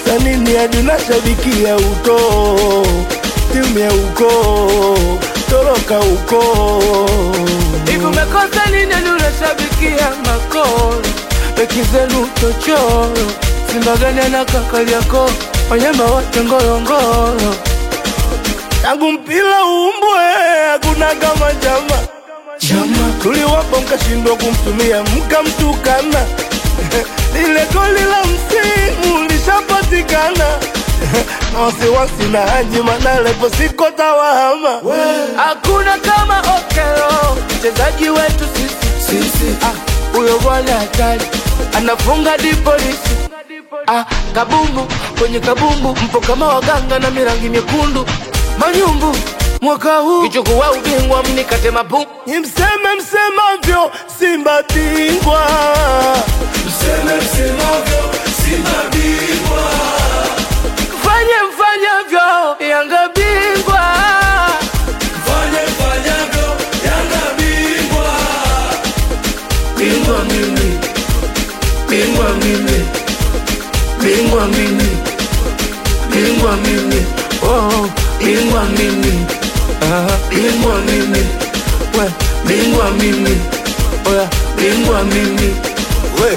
Umekosa nini hadi unashabikia uko? Timu ya uko, toroka uko. Hivi umekosa nini hadi unashabikia makolo? Beki zenu chochoro, Simba gani na kakali yako, wanyama wote ngorongoro. Tangu mpira uumbwe, hakuna kama Jama. Tuliwapa mkashindwa kumtumia, mkamtukana. Lile goli la msimu lishapatikana. Na wasiwasi na Haji Manara ipo siku tawahama. Hakuna kama Okelo, mchezaji wetu sisi. Uyo bwana hatari, anafunga di polisi. Kabumbu, kwenye kabumbu, mpo kama waganga na mirangi myekundu. Manyumbu, mwaka huu kichukua ubingwa mnikate mabu. Mseme msemavyo, Simba bingwa. Mseme msemavyo, Simba bingwa. Fanye mfanyavyo, Yanga bingwa. Fanye mfanyavyo, Yanga bingwa. Bingwa mimi, bingwa mimi, bingwa mimi, bingwa mimi, oh, bingwa mimi, bingwa mimi, we, bingwa mimi, oya, bingwa mimi, we.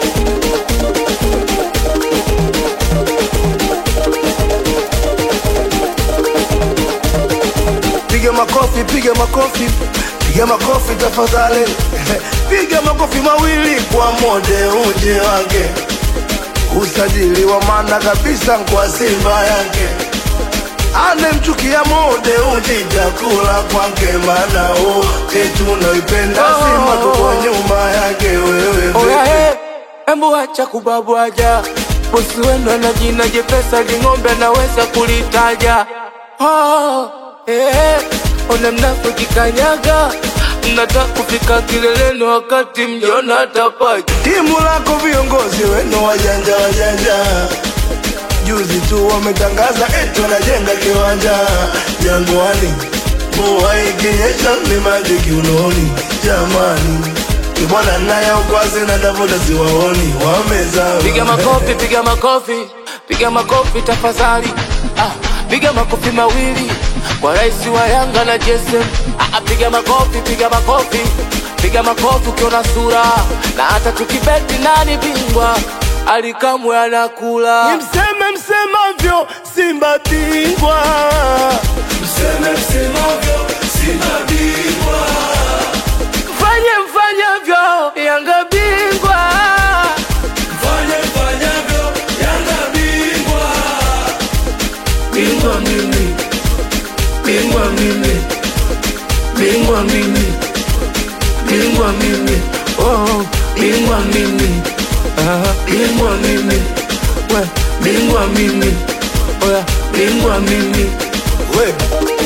Piga makofi, piga makofi, piga makofi tafadhali. Piga makofi mawili kwa Mode uje wake. Usajili wa maana kabisa kwa Simba yake. Anemchukia Mode uje chakula kwake, maana wote tunaipenda Simba kwa nyuma yake wewe. Oya embu acha kubabwaja. Bosi wenu ana jina jepesa, ling'ombe anaweza kulitaja. Ona mnafiki kanyaga, mnataka kufika kileleni wakati mjona tapaji. Timu lako viongozi wenu wajanja. Juzi tu wametangaza eti wanajenga kiwanja Jangwani. Mvua ikinyesha ni maji kiunoni. Jamani, kibwana naye ukwazi na tafuta siwaoni, wamezama. Piga makofi, piga makofi, piga makofi tafadhali. Piga makofi mawili kwa rais wa Yanga na JSM. Piga makofi, piga makofi, piga makofi ukiona sura. Na hata tukibeti nani bingwa, Alikamwe anakula. Mseme msemavyo, Simba bingwa. Mseme msemavyo, Simba bingwa. Fanye mfanyavyo, Yanga bingwa. Fanye mfanyavyo, Yanga bingwa. Bingwa mimi, bingwa mimi, bingwa mimi, bingwa mimi, oh, bingwa mimi, bingwa mimi, we, bingwa mimi, oya, bingwa mimi, we.